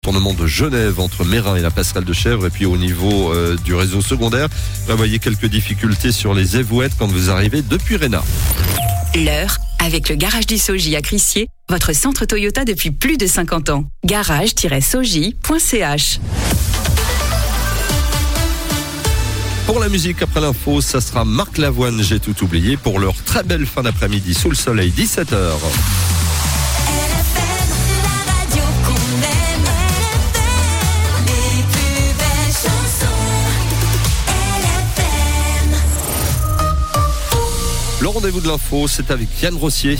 Tournement de Genève entre Mérin et la passerelle de Chèvres, et puis au niveau du réseau secondaire, vous voyez quelques difficultés sur les évouettes quand vous arrivez depuis Réna. L'heure avec le garage du Soji à Crissier, votre centre Toyota depuis plus de 50 ans. garage-soji.ch. Pour la musique après l'info, ça sera Marc Lavoine, j'ai tout oublié, pour leur très belle fin d'après-midi sous le soleil, 17h. Le rendez-vous de l'info, c'est avec Yann Rossier.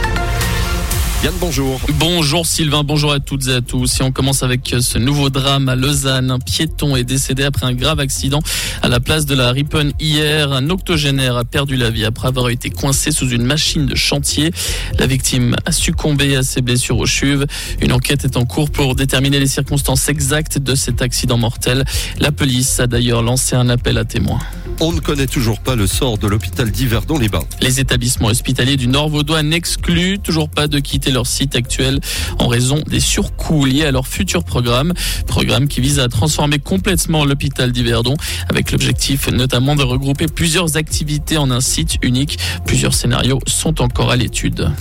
Yann, bonjour. Bonjour Sylvain, bonjour à toutes et à tous. Et on commence avec ce nouveau drame à Lausanne. Un piéton est décédé après un grave accident à la place de la Riponne hier. Un octogénaire a perdu la vie après avoir été coincé sous une machine de chantier. La victime a succombé à ses blessures aux chevilles. Une enquête est en cours pour déterminer les circonstances exactes de cet accident mortel. La police a d'ailleurs lancé un appel à témoins. On ne connaît toujours pas le sort de l'hôpital d'Yverdon-les-Bains. Les établissements hospitaliers du Nord vaudois n'excluent toujours pas de quitter leur site actuel en raison des surcoûts liés à leur futur programme qui vise à transformer complètement l'hôpital d'Yverdon avec l'objectif notamment de regrouper plusieurs activités en un site unique. Plusieurs scénarios sont encore à l'étude.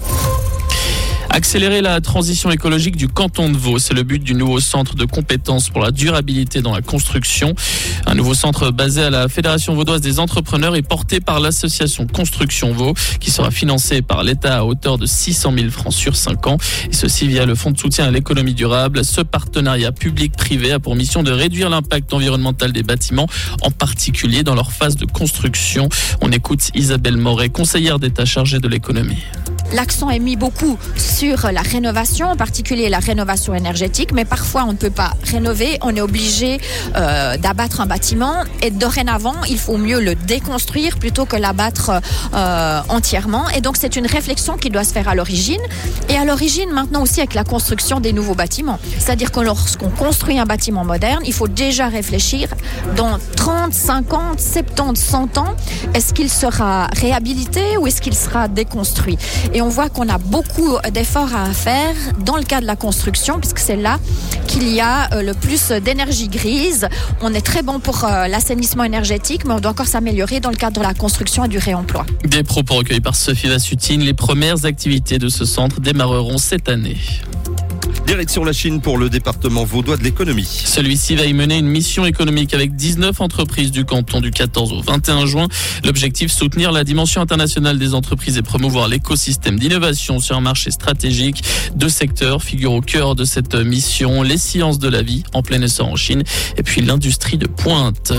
Accélérer la transition écologique du canton de Vaud, c'est le but du nouveau centre de compétences pour la durabilité dans la construction. Un nouveau centre basé à la Fédération vaudoise des entrepreneurs et porté par l'association Construction Vaud, qui sera financé par l'État à hauteur de 600 000 francs sur 5 ans. Et ceci via le Fonds de soutien à l'économie durable. Ce partenariat public-privé a pour mission de réduire l'impact environnemental des bâtiments, en particulier dans leur phase de construction. On écoute Isabelle Moret, conseillère d'État chargée de l'économie. L'accent est mis beaucoup sur la rénovation, en particulier la rénovation énergétique, mais parfois on ne peut pas rénover, on est obligé d'abattre un bâtiment et dorénavant il faut mieux le déconstruire plutôt que l'abattre entièrement, et donc c'est une réflexion qui doit se faire à l'origine, et à l'origine maintenant aussi avec la construction des nouveaux bâtiments. C'est-à-dire que lorsqu'on construit un bâtiment moderne, il faut déjà réfléchir dans 30, 50, 70, 100 ans, est-ce qu'il sera réhabilité ou est-ce qu'il sera déconstruit? Et on voit qu'on a beaucoup d'efforts à faire dans le cas de la construction, puisque c'est là qu'il y a le plus d'énergie grise. On est très bon pour l'assainissement énergétique, mais on doit encore s'améliorer dans le cadre de la construction et du réemploi. Des propos recueillis par Sophie Vassutine. Les premières activités de ce centre démarreront cette année. Direction la Chine pour le département vaudois de l'économie. Celui-ci va y mener une mission économique avec 19 entreprises du canton du 14 au 21 juin. L'objectif, soutenir la dimension internationale des entreprises et promouvoir l'écosystème d'innovation sur un marché stratégique. 2 secteurs figurent au cœur de cette mission, les sciences de la vie en plein essor en Chine et puis l'industrie de pointe.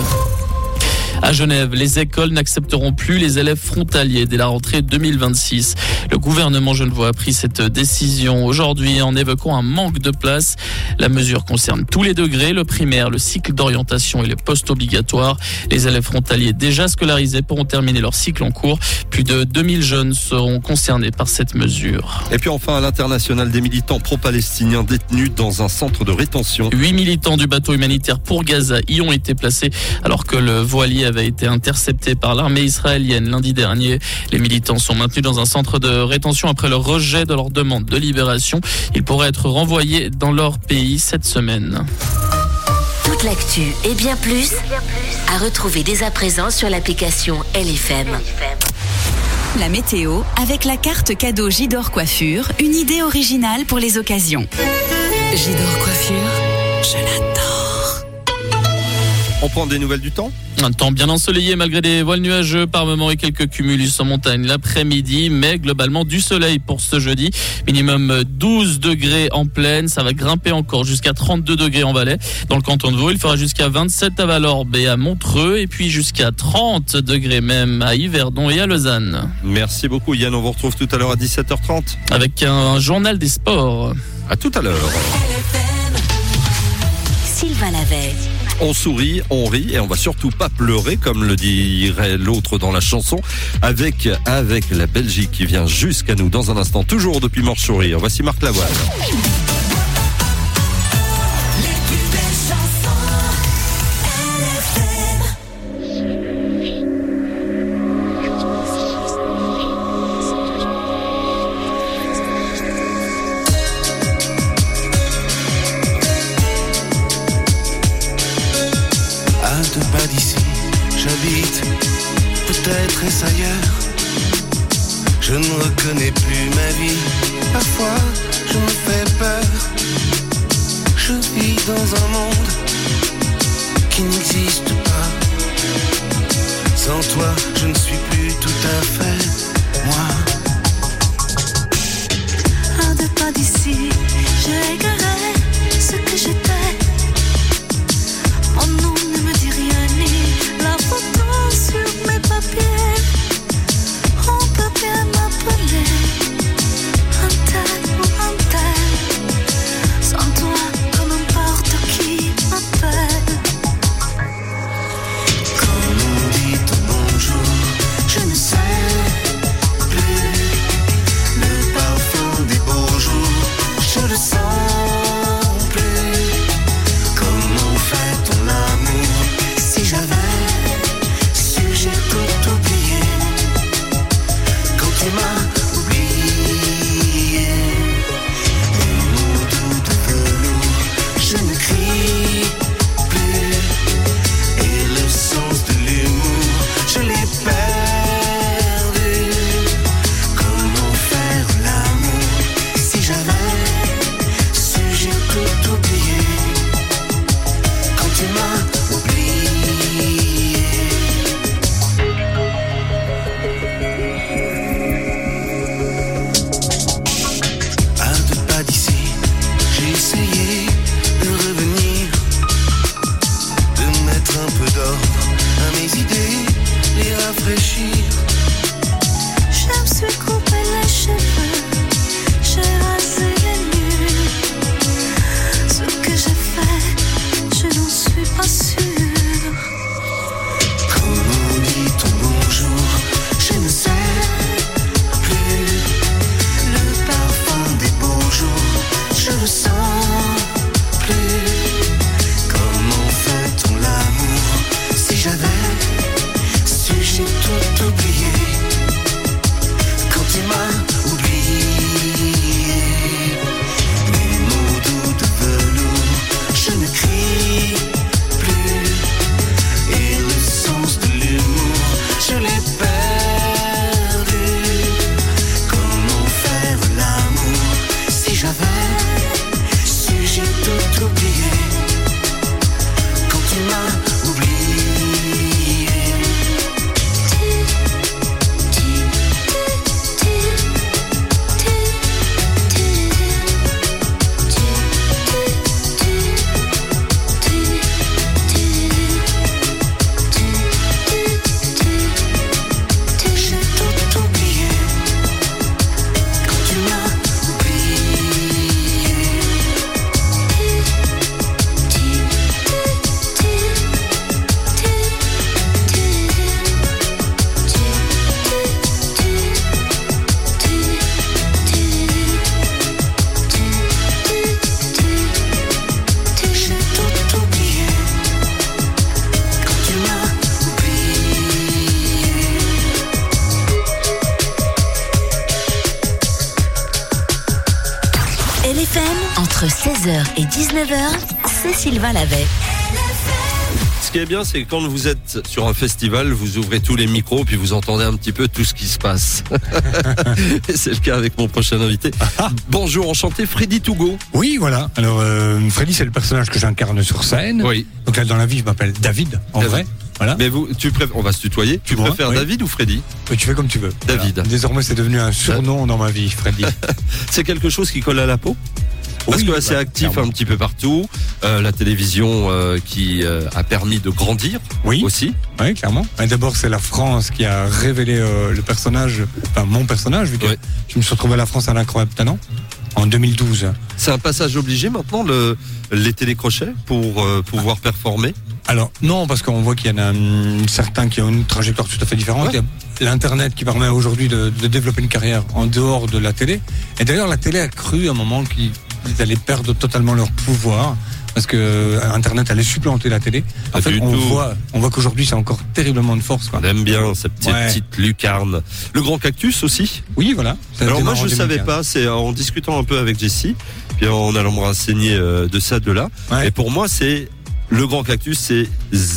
À Genève, les écoles n'accepteront plus les élèves frontaliers dès la rentrée 2026. Le gouvernement genevois a pris cette décision aujourd'hui en évoquant un manque de place. La mesure concerne tous les degrés, le primaire, le cycle d'orientation et le post-obligatoire. Les élèves frontaliers déjà scolarisés pourront terminer leur cycle en cours. Plus de 2000 jeunes seront concernés par cette mesure. Et puis enfin, à l'international, des militants pro-palestiniens détenus dans un centre de rétention. 8 militants du bateau humanitaire pour Gaza y ont été placés alors que le voilier avait été intercepté par l'armée israélienne lundi dernier. Les militants sont maintenus dans un centre de rétention après le rejet de leur demande de libération. Ils pourraient être renvoyés dans leur pays cette semaine. Toute l'actu et bien plus à retrouver dès à présent sur l'application LFM. La météo avec la carte cadeau J-D'Or Coiffure, une idée originale pour les occasions. J-D'Or Coiffure, je l'adore. On prend des nouvelles du temps ? Un temps bien ensoleillé malgré des voiles nuageux par moments et quelques cumulus en montagne l'après-midi, mais globalement du soleil pour ce jeudi. Minimum 12 degrés en plaine, ça va grimper encore jusqu'à 32 degrés en Valais. Dans le canton de Vaud, il fera jusqu'à 27 à Vallorbe et à Montreux, et puis jusqu'à 30 degrés même à Yverdon et à Lausanne. Merci beaucoup Yann, on vous retrouve tout à l'heure à 17h30. Avec un journal des sports. À tout à l'heure. Sylvain Lavey. On sourit, on rit et on va surtout pas pleurer comme le dirait l'autre dans la chanson avec la Belgique qui vient jusqu'à nous dans un instant, toujours depuis Morche-Sourire. Voici Marc Lavoine. j'habite, peut-être est-ce ailleurs. Je ne reconnais plus ma vie, parfois je me fais peur. Je vis dans un monde qui n'existe pas. Sans toi, je ne suis plus tout à fait moi. À 2 pas d'ici, je égarais ce que j'étais. Mon nom ne me dit rien, ni la photo sur mes papiers. On peut bien m'appeler un tel ou un tel. Sans toi, peu n'importe qui m'appelle. Quand on dit ton bonjour, je ne sais plus. Le parfum des beaux jours, je le sens plus. Comment fait ton amour? Si j'avais su, j'ai tout oublié. Quand tu m'as oublié, les mots doux de velours, je ne crie plus. Et le sens de l'humour, je l'ai perdu. Comment faire l'amour? Si j'avais su, j'ai tout oublié. Quand tu m'as oublié. À 2 pas d'ici, j'ai essayé de revenir, de mettre un peu d'ordre à mes idées, les rafraîchir. Je me suis coupé les cheveux, j'ai rasé les murs. Ce que j'ai fait, je n'en suis pas sûre. Quand on dit ton bonjour, je ne sais plus. Le parfum des beaux jours, je le sens plus. Comment fait-on l'amour? Si j'avais su, j'ai tout oublié. Quand tu m'as oublié, les mots doux de velours, je ne crie plus. Et le sens de l'humour, je l'ai perdu. Comment faire l'amour? Si j'avais su, j'ai tout oublié. Quand tu m'as oublié. J'ai tout oublié. Quand tu m'as J'ai tout oublié. Quand tu m'as LFM, entre 16h et 19h, c'est Sylvain Lavet. Ce qui est bien, c'est que quand vous êtes sur un festival, vous ouvrez tous les micros puis vous entendez un petit peu tout ce qui se passe. Et c'est le cas avec mon prochain invité. Bonjour, enchanté, Freddy Tougo. Oui, voilà. Alors, Freddy, c'est le personnage que j'incarne sur scène. Oui. Donc là, dans la vie, je m'appelle David, en David. vrai. Voilà. Mais vous, on va se tutoyer. Tu Moi, préfères oui. David ou Freddy? Tu fais comme tu veux. David. Voilà. Désormais, c'est devenu un surnom dans ma vie, Freddy. C'est quelque chose qui colle à la peau? Parce Oui, que c'est actif clairement. un petit peu partout. La télévision qui a permis de grandir Oui. aussi. Oui, clairement. Mais d'abord, c'est la France qui a révélé le personnage, enfin mon personnage, vu que Ouais. je me suis retrouvé à la France à l'incroyable talent en 2012. C'est un passage obligé maintenant, les télécrochets, pour pouvoir performer? Alors, non, parce qu'on voit qu'il y en a certains qui ont une trajectoire tout à fait différente. Ouais. Il y a l'Internet qui permet aujourd'hui de développer une carrière en dehors de la télé. Et d'ailleurs, la télé a cru à un moment qu'ils allaient perdre totalement leur pouvoir. Parce que Internet allait supplanter la télé. En fait, on voit qu'aujourd'hui, c'est encore terriblement de force, quoi. On aime bien cette petite lucarne. Le grand cactus aussi. Oui, voilà. Alors moi, je savais pas. C'est en discutant un peu avec Jessie, puis en allant me renseigner de ça, de là. Ouais. Et pour moi, c'est le grand cactus, c'est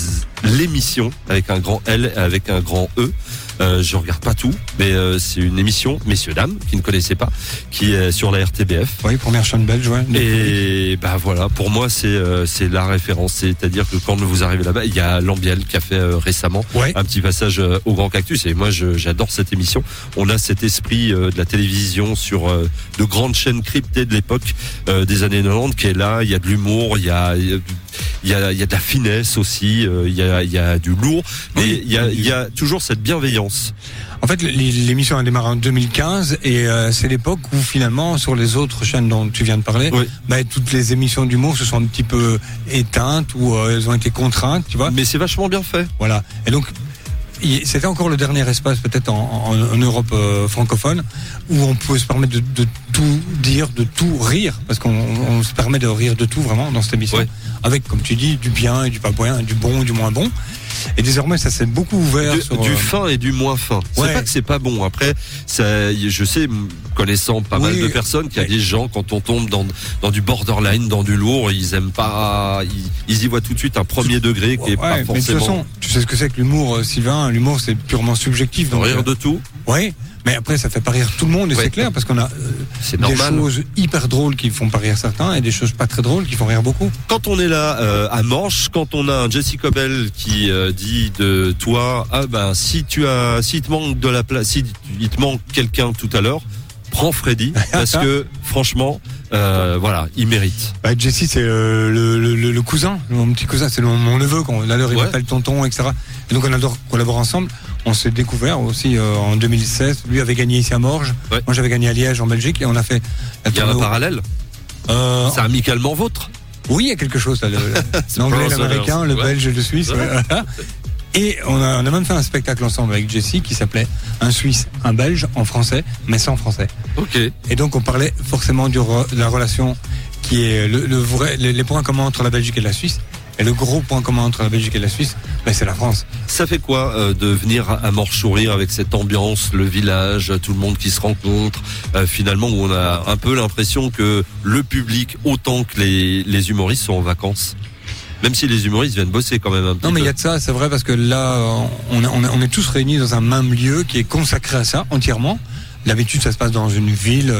l'émission avec un grand L et avec un grand E. Je regarde pas tout, mais c'est une émission, messieurs dames, qui ne connaissaient pas, qui est sur la RTBF. Oui, première chaîne belge, ouais. Et bah voilà, pour moi c'est la référence, c'est-à-dire que quand vous arrivez là-bas, il y a Lambiel qui a fait récemment un petit passage au Grand Cactus, et moi j'adore cette émission. On a cet esprit de la télévision sur de grandes chaînes cryptées de l'époque des années 90 qui est là. Il y a de l'humour, il y a de la finesse aussi, il y a du lourd, mais il y a toujours cette bienveillance. En fait, l'émission a démarré en 2015 et c'est l'époque où finalement, sur les autres chaînes dont tu viens de parler, toutes les émissions d'humour se sont un petit peu éteintes ou elles ont été contraintes, tu vois. Mais c'est vachement bien fait. Voilà. Et donc, c'était encore le dernier espace peut-être en Europe francophone où on pouvait se permettre de tout dire, de tout rire, parce qu'on se permet de rire de tout vraiment dans cette émission, avec, comme tu dis, du bien et du pas bien, du bon et du moins bon. Et désormais, ça s'est beaucoup ouvert du fin et du moins fin. C'est pas que c'est pas bon. Après, je sais, connaissant pas mal de personnes, qu'il y a des gens, quand on tombe dans du borderline, dans du lourd, ils aiment pas, ils y voient tout de suite un premier degré qui est pas forcément. Mais de toute façon, tu sais ce que c'est que l'humour, Sylvain. L'humour, c'est purement subjectif. Donc, rire de tout. Oui. Mais après, ça fait pas rire tout le monde, et c'est clair, parce qu'on a des choses hyper drôles qui font pas rire certains, et des choses pas très drôles qui font rire beaucoup. Quand on est là à Manche, quand on a un Jesse Cobel qui dit de toi, si il te manque de la place, si il te manque quelqu'un tout à l'heure, prends Freddy, parce que franchement, il mérite. Jesse, c'est le cousin, mon petit cousin, c'est mon neveu, qu'on a l'heure il m'appelle tonton, etc. Et donc on adore collaborer ensemble. On s'est découvert aussi en 2016. Lui avait gagné ici à Morges. Moi j'avais gagné à Liège en Belgique et on a fait. Il y a un parallèle. C'est amicalement vôtre. Oui, il y a quelque chose là. L'anglais, l'américain, le belge et le suisse. Et on a même fait un spectacle ensemble avec Jesse qui s'appelait Un Suisse, un Belge en français, mais sans français. Ok. Et donc on parlait forcément de la relation qui est les points communs entre la Belgique et la Suisse. Et le gros point commun entre la Belgique et la Suisse, c'est la France. Ça fait quoi de venir à Morche-Sourire avec cette ambiance, le village, tout le monde qui se rencontre, finalement où on a un peu l'impression que le public, autant que les humoristes, sont en vacances? Même si les humoristes viennent bosser quand même un petit peu. Non mais il y a de ça, c'est vrai, parce que là, on est tous réunis dans un même lieu qui est consacré à ça entièrement. D'habitude, ça se passe dans une ville,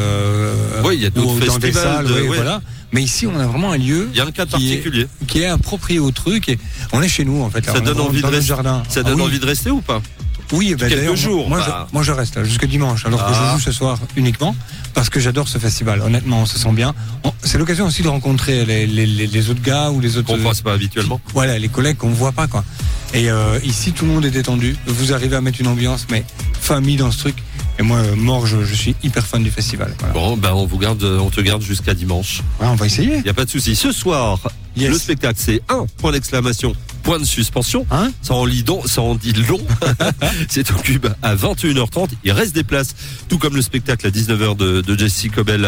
il y a d'autres festivals, dans des salles, voilà. Mais ici, on a vraiment un lieu. Il y a un cadre particulier qui est approprié au truc. Et on est chez nous, en fait. Ça donne envie de rester. Ça donne envie de rester ou pas? Oui, quelques jours. Moi, je reste là jusqu'à dimanche, alors que je joue ce soir uniquement parce que j'adore ce festival. Honnêtement, on se sent bien. C'est l'occasion aussi de rencontrer les autres gars ou les autres. Qu'on passe pas habituellement. Voilà, les collègues qu'on voit pas, quoi. Et ici, tout le monde est détendu. Vous arrivez à mettre une ambiance, mais famille dans ce truc. Et moi, Morges, je suis hyper fan du festival. Voilà. Bon, on te garde jusqu'à dimanche. Ouais, on va essayer. Il y a pas de souci. Ce soir, le spectacle, c'est un point d'exclamation, point de suspension. Ça en dit long. C'est au Cube à 21h30. Il reste des places, tout comme le spectacle à 19h de Jesse Cobel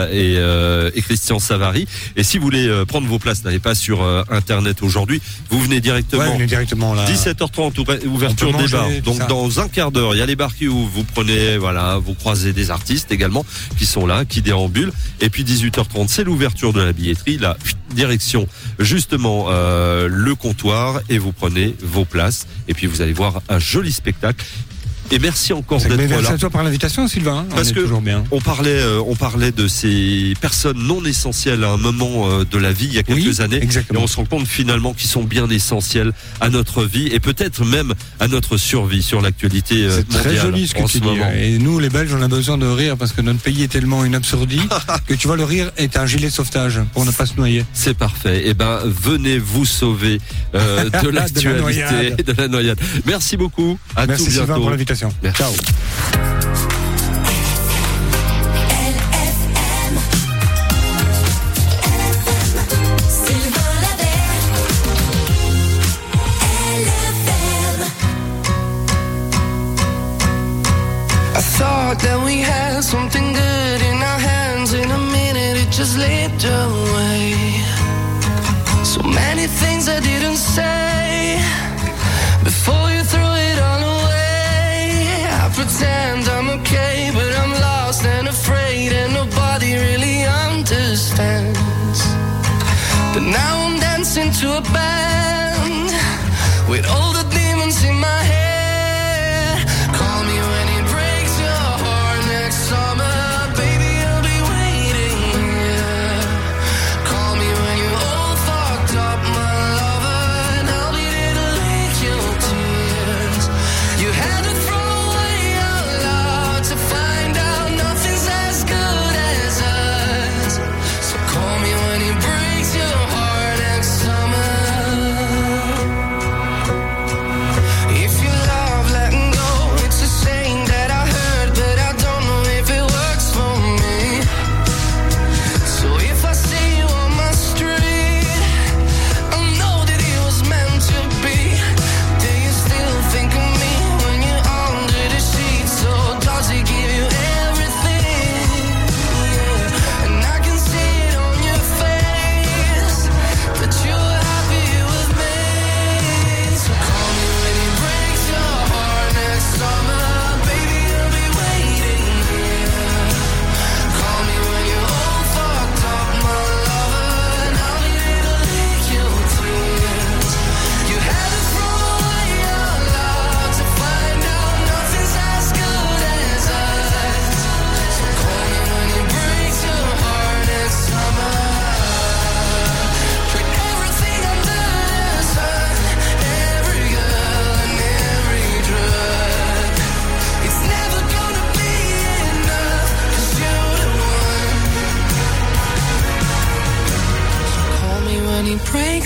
et Christian Savary. Et si vous voulez prendre vos places, n'allez pas sur Internet aujourd'hui. Vous venez directement. Ouais, venez directement là. 17h30, ouverture des bars. Donc dans un quart d'heure, il y a les bars qui ouvrent. Vous prenez, vous croisez des artistes également qui sont là, qui déambulent. Et puis 18h30, c'est l'ouverture de la billetterie. La direction justement le comptoir et vous prenez vos places et puis vous allez voir un joli spectacle. Et merci encore d'être là. Merci à toi par l'invitation, Sylvain. Parce que toujours bien. On parlait de ces personnes non essentielles à un moment de la vie il y a quelques années. Exactement. Et on se rend compte finalement qu'ils sont bien essentiels à notre vie et peut-être même à notre survie sur l'actualité mondiale. C'est très joli ce que tu dis. Et nous, les Belges, on a besoin de rire parce que notre pays est tellement une absurdie que tu vois, le rire est un gilet de sauvetage pour ne pas se noyer. C'est parfait. Eh ben, venez vous sauver de l'actualité, de la noyade. Merci beaucoup. Merci tout bientôt. Sylvain pour l'invitation. Merci. Ciao. I thought that we had something good in our hands. In a minute it just slipped away. So many things I didn't say before you threw it all away. I pretend I'm okay, but I'm lost and afraid, and nobody really understands. But now I'm dancing to a band with all the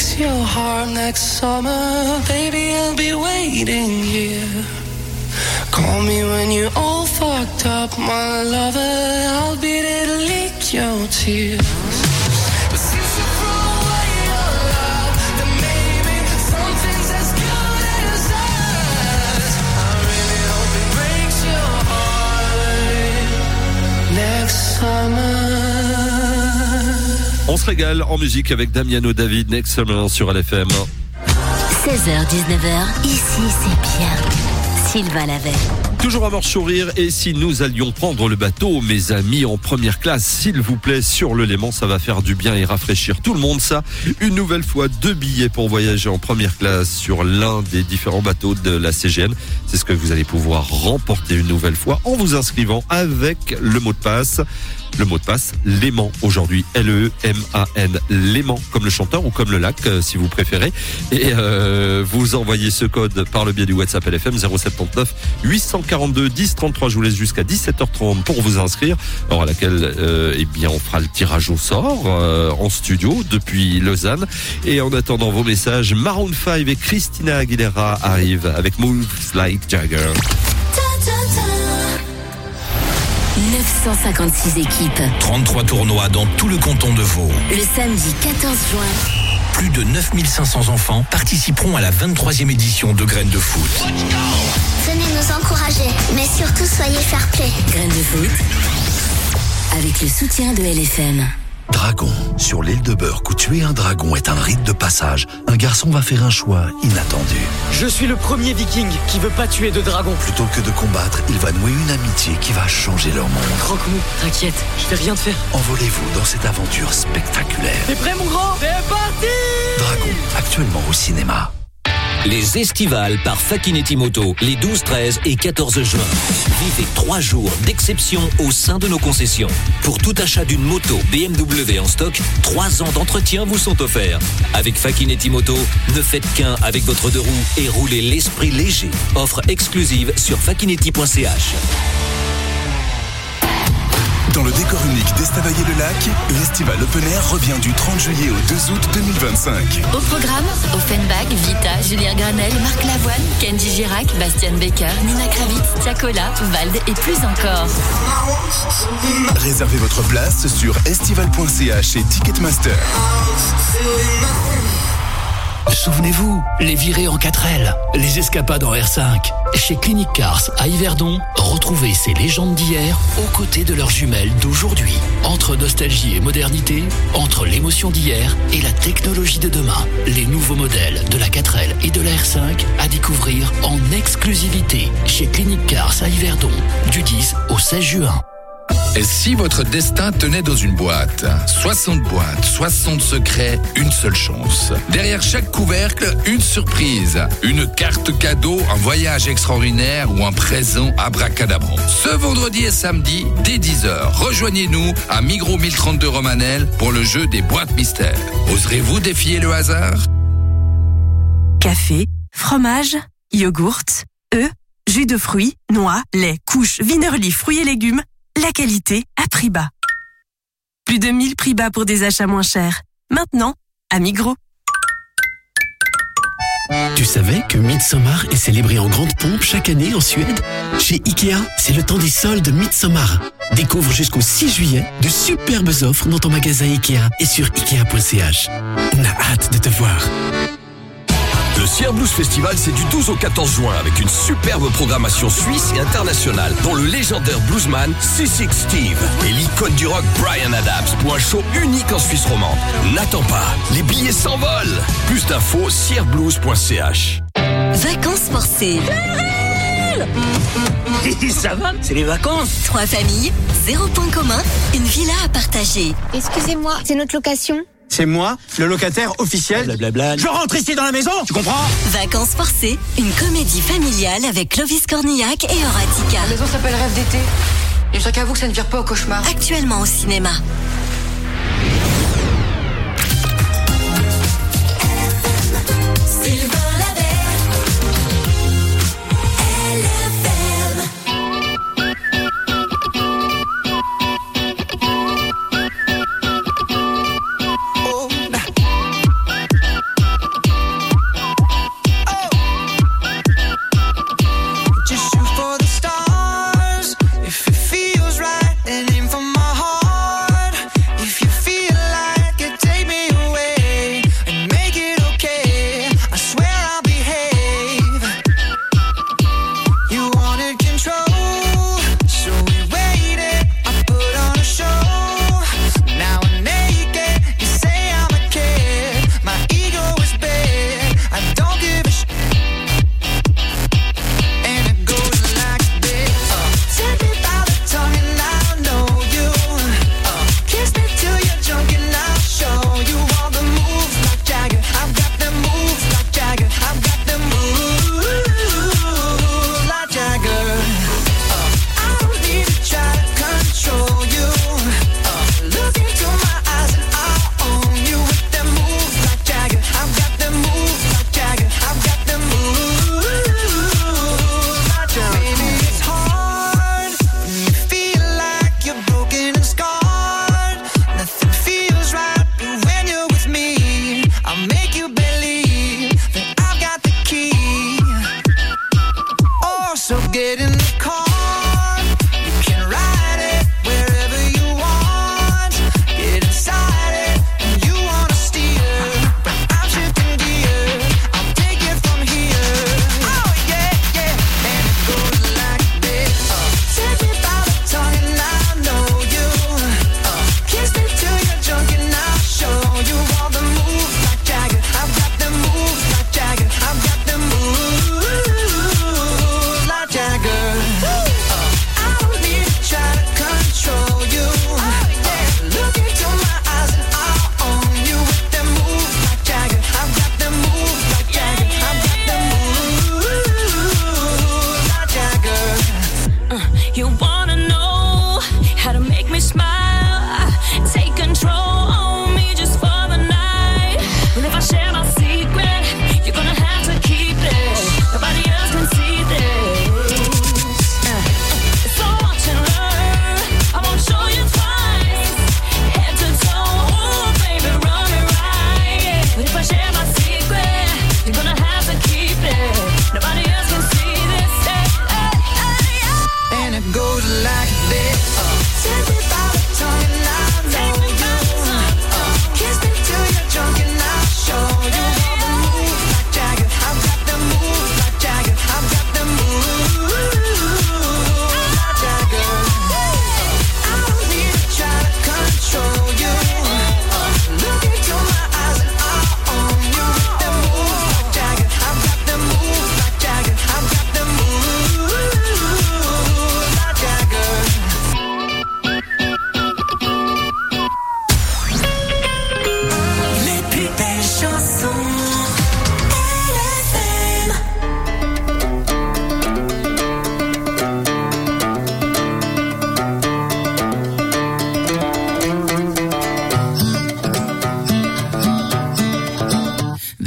breaks your heart next summer, baby, I'll be waiting here. Call me when you're all fucked up, my lover, I'll be there to lick your tears. But since you threw away your love, then maybe something's as good as us. I really hope it breaks your heart next summer. On se régale en musique avec Damiano David, Next Summer sur LFM. 16h-19h, ici c'est bien. Sylvain Lavey. Toujours à mort sourire, et si nous allions prendre le bateau, mes amis, en première classe, s'il vous plaît, sur le Léman, ça va faire du bien et rafraîchir tout le monde, ça. Une nouvelle fois, 2 billets pour voyager en première classe sur l'un des différents bateaux de la CGN. C'est ce que vous allez pouvoir remporter une nouvelle fois en vous inscrivant avec le mot de passe. Le mot de passe, Léman, aujourd'hui, L-E-M-A-N, Léman, comme le chanteur ou comme le lac, si vous préférez. Et vous envoyez ce code par le biais du WhatsApp LFM 079 842 10 33. Je vous laisse jusqu'à 17h30 pour vous inscrire, alors à laquelle eh bien, on fera le tirage au sort en studio depuis Lausanne. Et en attendant vos messages, Maroon 5 et Christina Aguilera arrivent avec Moves Like Jagger. 956 équipes. 33 tournois dans tout le canton de Vaud. Le samedi 14 juin. Plus de 9500 enfants participeront à la 23e édition de Graines de foot. Venez nous encourager, mais surtout soyez fair-play. Graines de foot. Avec le soutien de LFM. Dragon. Sur l'île de Burke, où tuer un dragon est un rite de passage, un garçon va faire un choix inattendu. Je suis le premier viking qui veut pas tuer de dragon. Plutôt que de combattre, il va nouer une amitié qui va changer leur monde. Croque-mou, t'inquiète, je vais rien te faire. Envolez-vous dans cette aventure spectaculaire. T'es prêt mon grand? C'est parti! Dragon, actuellement au cinéma. Les Estivales par Fakinetti Moto, les 12, 13 et 14 juin. Vivez 3 jours d'exception au sein de nos concessions. Pour tout achat d'une moto BMW en stock, 3 ans d'entretien vous sont offerts. Avec Fakinetti Moto, ne faites qu'un avec votre 2 roues et roulez l'esprit léger. Offre exclusive sur fakinetti.ch. Dans le décor unique d'Estavayer-le-Lac, l'Estival Open Air revient du 30 juillet au 2 août 2025. Au programme, Offenbach, Vita, Julien Granel, Marc Lavoine, Kenji Girac, Bastian Becker, Nina Kravitz, Tiakola, Vald et plus encore. Réservez votre place sur estival.ch et Ticketmaster. Souvenez-vous, les virées en 4L, les escapades en R5. Chez Clinic Cars à Yverdon, retrouvez ces légendes d'hier aux côtés de leurs jumelles d'aujourd'hui. Entre nostalgie et modernité, entre l'émotion d'hier et la technologie de demain. Les nouveaux modèles de la 4L et de la R5 à découvrir en exclusivité chez Clinic Cars à Yverdon du 10 au 16 juin. Et si votre destin tenait dans une boîte? 60 boîtes, 60 secrets, une seule chance. Derrière chaque couvercle, une surprise. Une carte cadeau, un voyage extraordinaire ou un présent abracadabrant. Ce vendredi et samedi, dès 10h, rejoignez-nous à Migros 1032 Romanel pour le jeu des boîtes mystères. Oserez-vous défier le hasard? Café, fromage, yogourt, œufs, jus de fruits, noix, lait, couches, Wienerli, fruits et légumes. La qualité à prix bas. Plus de 1000 prix bas pour des achats moins chers. Maintenant, à Migros. Tu savais que Midsommar est célébré en grande pompe chaque année en Suède? Chez Ikea, c'est le temps des soldes Midsommar. Découvre jusqu'au 6 juillet de superbes offres dans ton magasin Ikea et sur Ikea.ch. On a hâte de te voir. Le Sierre Blues Festival, c'est du 12 au 14 juin avec une superbe programmation suisse et internationale, dont le légendaire bluesman C6 Steve et l'icône du rock Bryan Adams pour un show unique en Suisse romande. N'attends pas, les billets s'envolent. Plus d'infos, sierreblues.ch. Vacances forcées. Ça va, c'est les vacances. 3 familles, 0 point commun, une villa à partager. Excusez-moi, c'est notre location? C'est moi, le locataire officiel. Blablabla. Je rentre ici dans la maison, tu comprends? Vacances forcées, une comédie familiale avec Clovis Cornillac et Horatica. La maison s'appelle Rêve d'été. Et chacun avoue que ça ne vire pas au cauchemar. Actuellement au cinéma.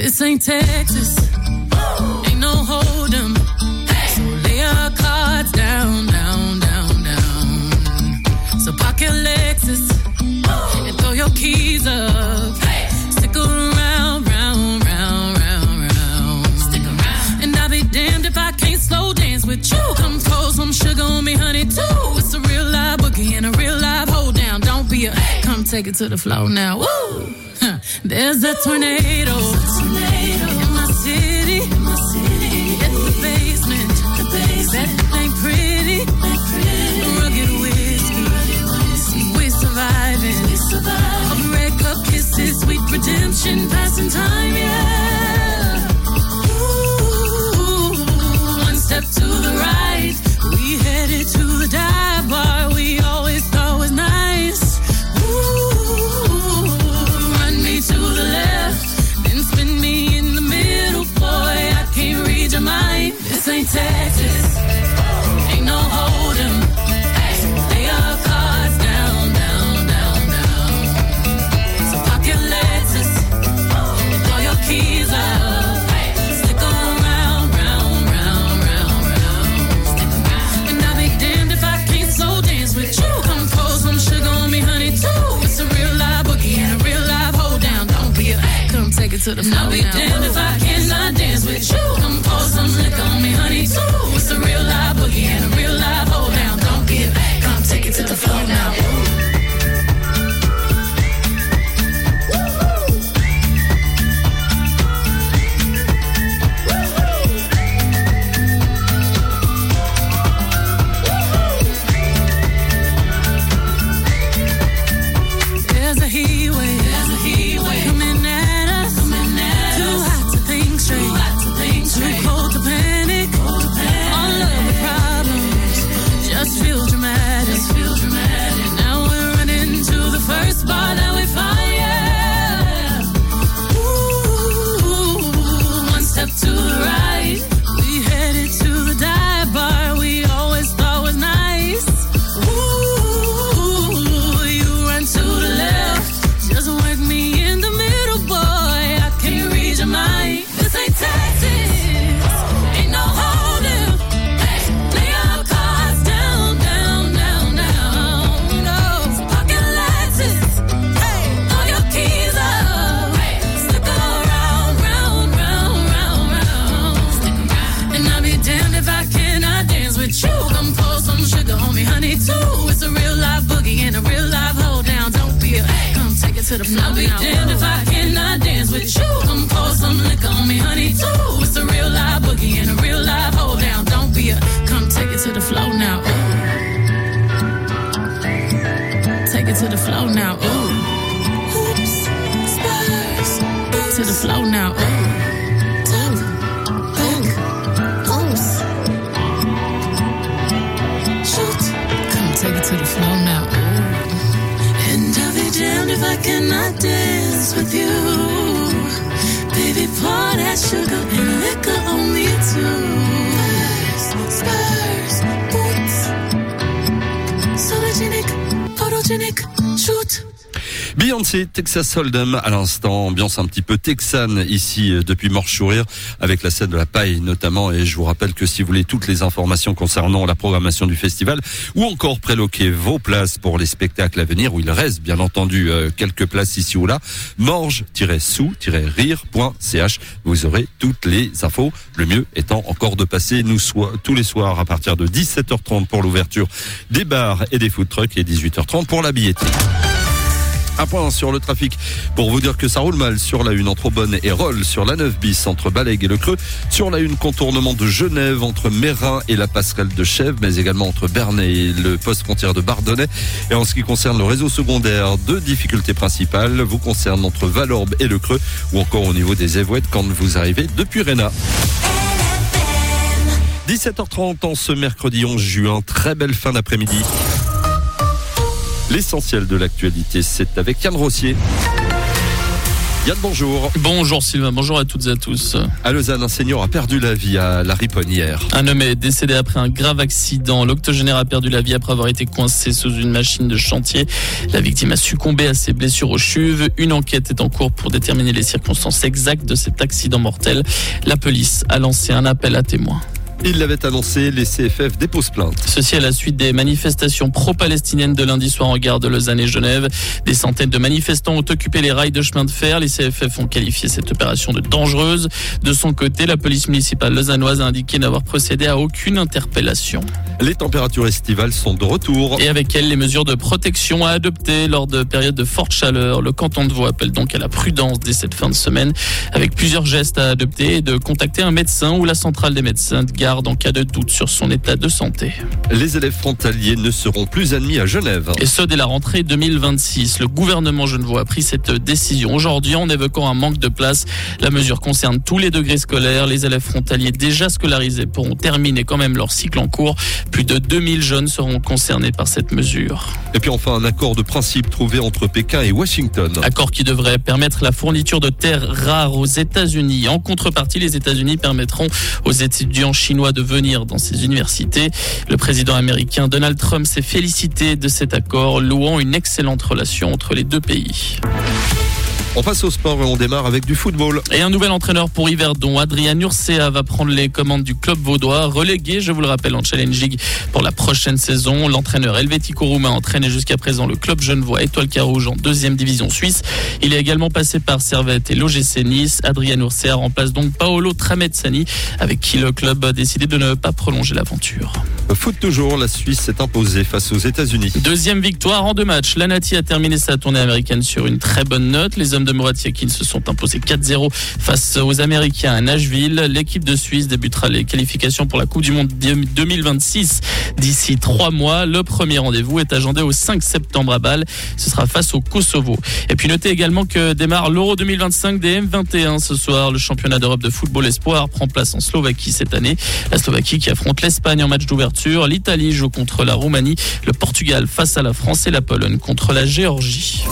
This ain't Texas. Ain't no hold 'em. So lay your cards down, down, down, down. So park your Lexus and throw your keys up. Stick around, round, round, round, round. Stick around. And I'll be damned if I can't slow dance with you. Come pour some sugar on me, honey, too. It's a real live boogie and a real live hold down. Don't be a come take it to the floor now. Woo! There's a tornado in my city. At the basement. That ain't pretty. Rugged whiskey. We surviving. Red cup kisses, sweet redemption, passing time, yeah. Ooh, one step to the right. We headed to the dive bar we always thought was nice. To the left, then spin me in the middle, boy, I can't read your mind. This ain't Texas, ain't no hold 'em. Lay your cards down, down, down, down. So park your Lexus and throw your keys up. Stick around, round, round, round, round. Stick around. And I'll be damned if I can't slow dance with you. Come pour some sugar on me, honey, too. It's a real live boogie and a real live hold down. Don't be a come take it to the floor. I'll be damned if I cannot dance with you. Come pour some liquor on me, honey, too. It's a real live boogie and a real live hold down. Don't be a come take it to the floor now. There's a heat wave coming at us. Too hot to think straight. Too cold to panic. All of the problems just feel dramatic. Now we're running to the first bar that we find. Yeah. Ooh, one step to the right. We headed to the dive bar we always thought was nice. Ooh, you run to the left. Just work me in the middle, boy. I can't read your mind. This ain't Texas. Ain't no holding. Lay your cards down, down, down, down. No, so park your Lexus. Throw your keys up. Stick around, round, round, round, round. Stick around. And I'll be damned if I cannot dance with you. Come pour some sugar on me, honey, too. It's a real live boogie and a real live hold down. Don't be a come take it to the floor. I'll be damned if I cannot dance with you. Come pour some liquor on me, honey, too. It's a real live boogie and a real live hold down. Don't be a come take it to the floor now. Ooh. Take it to the floor now. Ooh. Oops, spurs. To the floor now. Ooh. Oops. Shoot. Come take it to the floor now. Ooh. And I'll be damned if I cannot dance with you. Baby, pour that sugar and liquor on me too. Spurs, boots. Sologenic, photogenic, shoot. Beyoncé, Texas Hold'em à l'instant, ambiance un petit peu texane ici depuis Morche-Sourire avec la scène de la paille notamment, et je vous rappelle que si vous voulez toutes les informations concernant la programmation du festival ou encore préloquer vos places pour les spectacles à venir, où il reste bien entendu quelques places ici ou là, morge-sou-rire.ch, vous aurez toutes les infos, le mieux étant encore de passer tous les soirs à partir de 17h30 pour l'ouverture des bars et des food trucks et 18h30 pour la billetterie. Un point sur le trafic pour vous dire que ça roule mal sur la 1 entre Aubonne et Rolle, sur la 9 bis entre Balègue et Le Creux, sur la 1 contournement de Genève entre Mérin et la passerelle de Chèvres, mais également entre Bernay et le poste frontière de Bardonnay. Et en ce qui concerne le réseau secondaire, deux difficultés principales vous concernent entre Valorbe et Le Creux, ou encore au niveau des Évouettes quand vous arrivez depuis Réna. 17h30 en ce mercredi 11 juin, très belle fin d'après-midi. L'essentiel de l'actualité, c'est avec Yann Rossier. Yann, bonjour. Bonjour Sylvain, bonjour à toutes et à tous. À Lausanne, un senior a perdu la vie à la Riponne hier. Un homme est décédé après un grave accident. L'octogénaire a perdu la vie après avoir été coincé sous une machine de chantier. La victime a succombé à ses blessures aux chevilles. Une enquête est en cours pour déterminer les circonstances exactes de cet accident mortel. La police a lancé un appel à témoins. Il l'avait annoncé, les CFF déposent plainte. Ceci à la suite des manifestations pro-palestiniennes de lundi soir en gare de Lausanne et Genève. Des centaines de manifestants ont occupé les rails de chemin de fer. Les CFF ont qualifié cette opération de dangereuse. De son côté, la police municipale lausannoise a indiqué n'avoir procédé à aucune interpellation. Les températures estivales sont de retour. Et avec elles, les mesures de protection à adopter lors de périodes de forte chaleur. Le canton de Vaud appelle donc à la prudence dès cette fin de semaine, avec plusieurs gestes à adopter et de contacter un médecin ou la centrale des médecins de garde en cas de doute sur son état de santé. Les élèves frontaliers ne seront plus admis à Genève. Et ce, dès la rentrée 2026. Le gouvernement genevois a pris cette décision aujourd'hui en évoquant un manque de place. La mesure concerne tous les degrés scolaires. Les élèves frontaliers déjà scolarisés pourront terminer quand même leur cycle en cours. Plus de 2000 jeunes seront concernés par cette mesure. Et puis enfin, un accord de principe trouvé entre Pékin et Washington. Accord qui devrait permettre la fourniture de terres rares aux États-Unis. En contrepartie, les États-Unis permettront aux étudiants chinois de venir dans ces universités. Le président américain Donald Trump s'est félicité de cet accord, louant une excellente relation entre les deux pays. On passe au sport et on démarre avec du football. Et un nouvel entraîneur pour Yverdon. Adrien Urcea va prendre les commandes du club vaudois, relégué, je vous le rappelle, en Challenge League pour la prochaine saison. L'entraîneur helvético-roumain entraînait jusqu'à présent le club genevois Étoile Carouge en 2e division suisse. Il est également passé par Servette et l'OGC Nice. Adrien Urcea remplace donc Paolo Tramezzani, avec qui le club a décidé de ne pas prolonger l'aventure. Foot toujours, la Suisse s'est imposée face aux États-Unis. Deuxième victoire en 2 matchs. L'Anati a terminé sa tournée américaine sur une très bonne note. Les hommes de Murat Yakin se sont imposés 4-0 face aux Américains à Nashville. L'équipe de Suisse débutera les qualifications pour la Coupe du Monde 2026 d'ici 3 mois. Le premier rendez-vous est agendé au 5 septembre à Bâle. Ce sera face au Kosovo. Et puis notez également que démarre l'Euro 2025 des M21 ce soir. Le championnat d'Europe de football espoir prend place en Slovaquie cette année. La Slovaquie qui affronte l'Espagne en match d'ouverture. L'Italie joue contre la Roumanie. Le Portugal face à la France et la Pologne contre la Géorgie.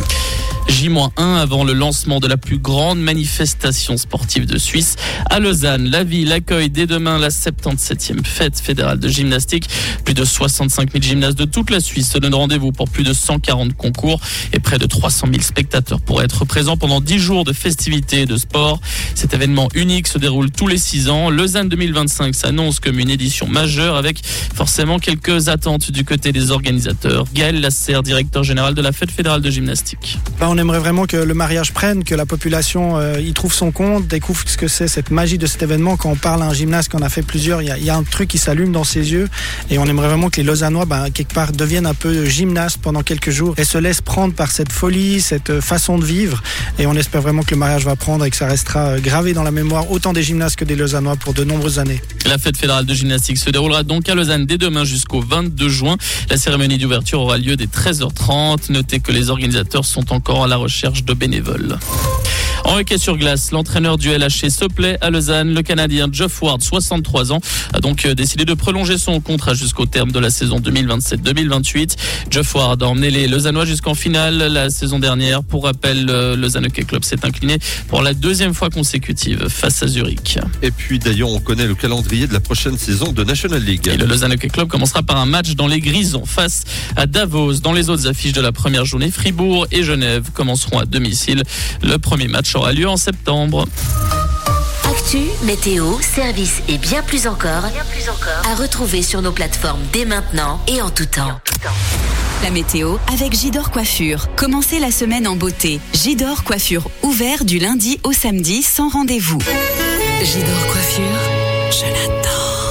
J-1 avant le lancement de la plus grande manifestation sportive de Suisse. À Lausanne, la ville accueille dès demain la 77e fête fédérale de gymnastique. Plus de 65 000 gymnastes de toute la Suisse se donnent rendez-vous pour plus de 140 concours et près de 300 000 spectateurs pourraient être présents pendant 10 jours de festivités et de sport. Cet événement unique se déroule tous les 6 ans. Lausanne 2025 s'annonce comme une édition majeure avec forcément quelques attentes du côté des organisateurs. Gaël Lasserre, directeur général de la fête fédérale de gymnastique. On aimerait vraiment que le mariage prenne, que la population y trouve son compte, découvre ce que c'est cette magie de cet événement. Quand on parle à un gymnaste, qu'on a fait plusieurs, il y a un truc qui s'allume dans ses yeux et on aimerait vraiment que les Lausannois, quelque part, deviennent un peu gymnastes pendant quelques jours et se laissent prendre par cette folie, cette façon de vivre, et on espère vraiment que le mariage va prendre et que ça restera gravé dans la mémoire autant des gymnastes que des Lausannois pour de nombreuses années. La fête fédérale de gymnastique se déroulera donc à Lausanne dès demain jusqu'au 22 juin. La cérémonie d'ouverture aura lieu dès 13h30. Notez que les organisateurs sont encore à la recherche de bénévoles. En hockey sur glace, l'entraîneur du LHC se plaît à Lausanne. Le Canadien Jeff Ward, 63 ans, a donc décidé de prolonger son contrat jusqu'au terme de la saison 2027-2028. Jeff Ward a emmené les Lausannois jusqu'en finale la saison dernière. Pour rappel, le Lausanne Hockey Club s'est incliné pour la 2e fois consécutive face à Zurich. Et puis d'ailleurs, on connaît le calendrier de la prochaine saison de National League. Et le Lausanne Hockey Club commencera par un match dans les Grisons face à Davos. Dans les autres affiches de la première journée, Fribourg et Genève commenceront à domicile. Le premier match aura lieu en septembre. Actu, météo, service et bien plus encore à retrouver sur nos plateformes dès maintenant et en tout temps. La météo avec Gidor Coiffure. Commencez la semaine en beauté. Gidor Coiffure, ouvert du lundi au samedi sans rendez-vous. Gidor Coiffure, je l'adore.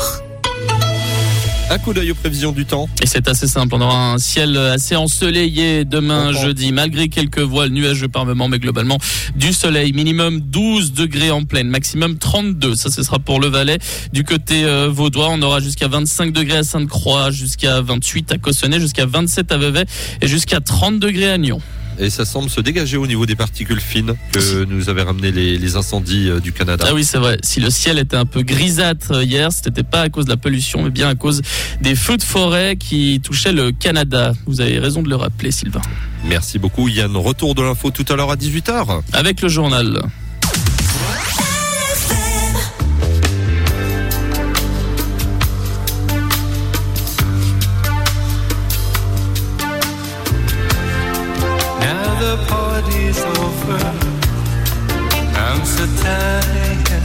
Un coup d'œil aux prévisions du temps. Et c'est assez simple, on aura un ciel assez ensoleillé demain jeudi, malgré quelques voiles nuageux par moment, mais globalement du soleil. Minimum 12 degrés en pleine, maximum 32, ça ce sera pour le Valais. Du côté vaudois, on aura jusqu'à 25 degrés à Sainte-Croix, jusqu'à 28 à Cossonay, jusqu'à 27 à Vevey et jusqu'à 30 degrés à Nyon. et ça semble se dégager au niveau des particules fines que nous avaient ramené les incendies du Canada. Ah oui, c'est vrai. Si le ciel était un peu grisâtre hier, ce n'était pas à cause de la pollution, mais bien à cause des feux de forêt qui touchaient le Canada. Vous avez raison de le rappeler, Sylvain. Merci beaucoup, Yann. Retour de l'info tout à l'heure à 18h. Avec le journal. The party's over. I'm so tired.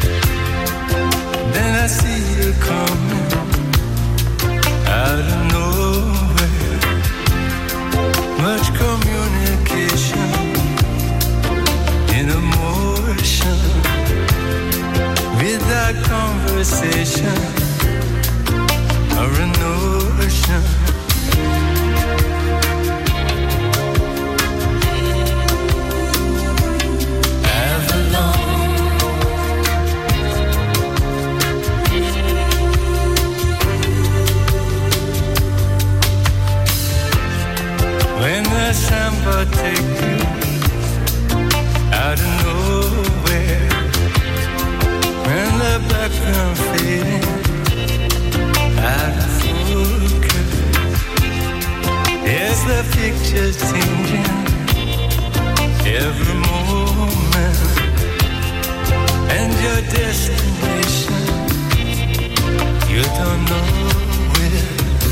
Then I see you coming out of nowhere. Much communication in emotion, without conversation or a notion. When the samba take you out of nowhere, when the background fading out of focus, yes, the picture's changing every moment, and your destination you don't know where.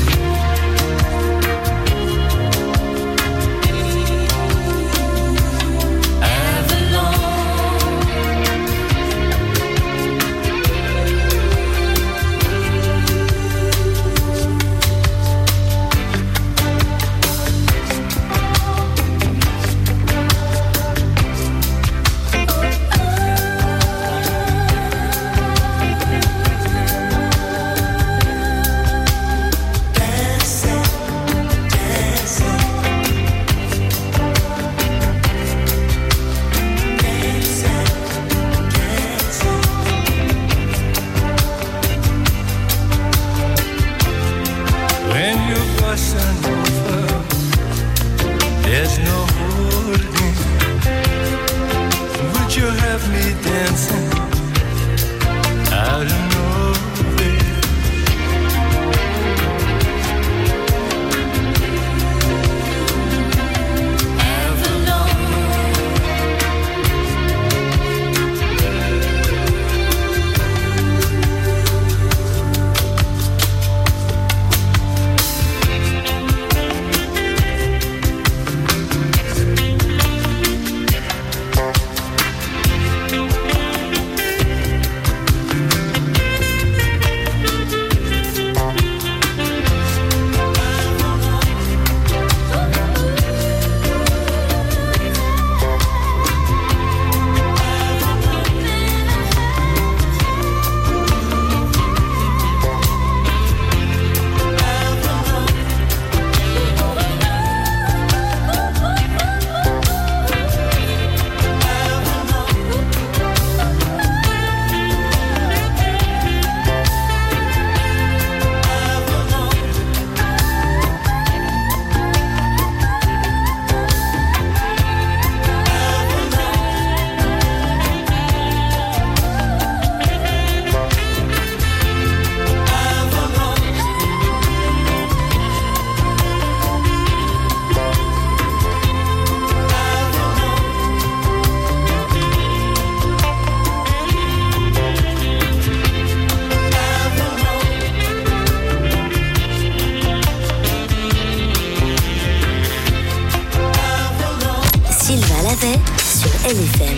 sur LFM.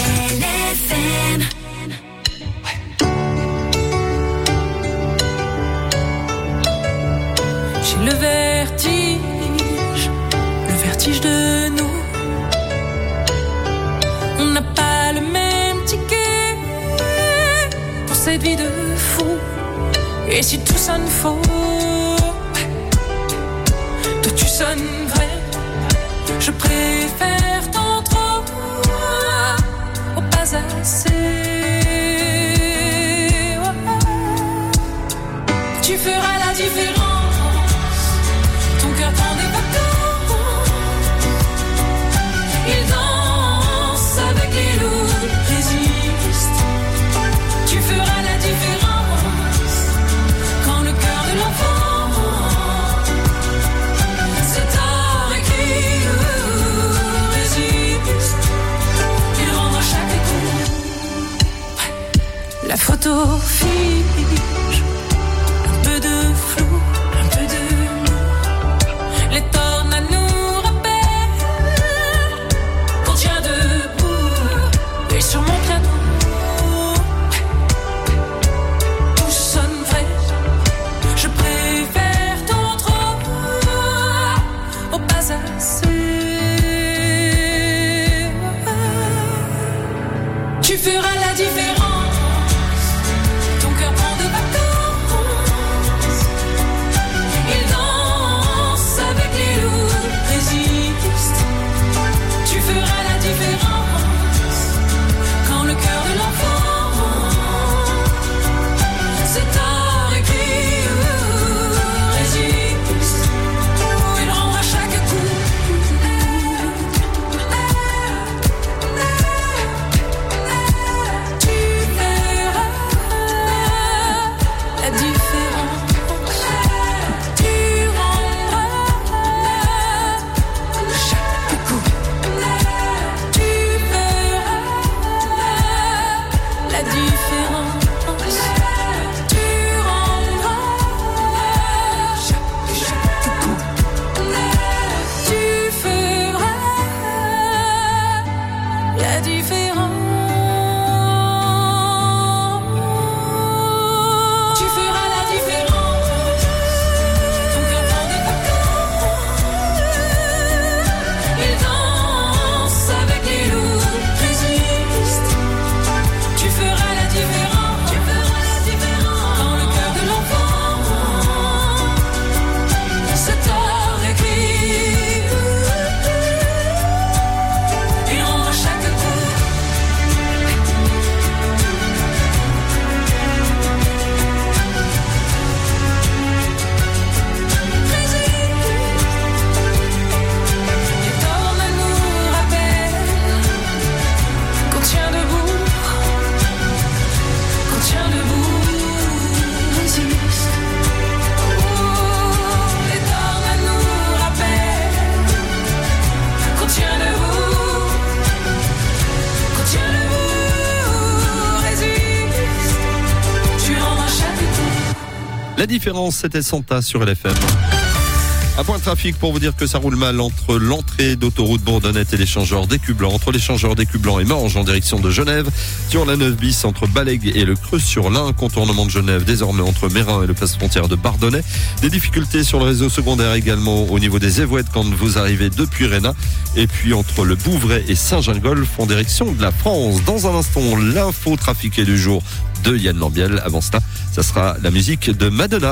J'ai le vertige de nous. On n'a pas le même ticket pour cette vie de fou. Et si tout sonne faux, toi tu sonnes vrai. Je préfère tant trop au pas assez. Tu feras la différence. Ton cœur prend des vacances. La photo fige, un peu de flou, un peu de nous. Les tornades nous rappellent qu'on tient debout. Et sur mon piano, tout sonne vrai. Je préfère ton trop au pas assez. Tu feras la différence. Ton cœur prend de vacances. Il danse avec les loups, résiste. Tu feras la différence. Quand le cœur de l'enfant c'est à écrit, résiste. Il rendra chaque coup. La différence, tu rendras chaque coup. Tu verras la différence. Tu rendras chaque coup. Tu feras la différence. Tu feras la différence. Ton cœur prend des vacances. Il danse avec les loups, résiste. Tu feras la différence. Tu feras la différence. Dans le cœur de l'enfant c'est à écrit. Il rendra chaque coup. Les tornades nous rappellent qu'on tient debout, qu'on tient debout, résiste. Les tornades nous rappellent qu'on tient debout, résiste. Tu rendras chaque coup. La différence, c'était Santa sur LFM. Un point de trafic pour vous dire que ça roule mal entre l'entrée d'autoroute Bourdonnette et l'échangeur d'Écublanc. Entre l'échangeur d'Écublanc et Morges en direction de Genève. Sur la 9 bis entre Balègue et le Creux sur l'Ain. Contournement de Genève désormais entre Mérin et le place frontière de Bardonnay. Des difficultés sur le réseau secondaire également au niveau des Évouettes quand vous arrivez depuis Réna. Et puis entre le Bouvray et Saint-Gingolph en direction de la France. Dans un instant, l'info trafiquée du jour de Yann Lambiel. Avant cela, ça sera la musique de Madonna.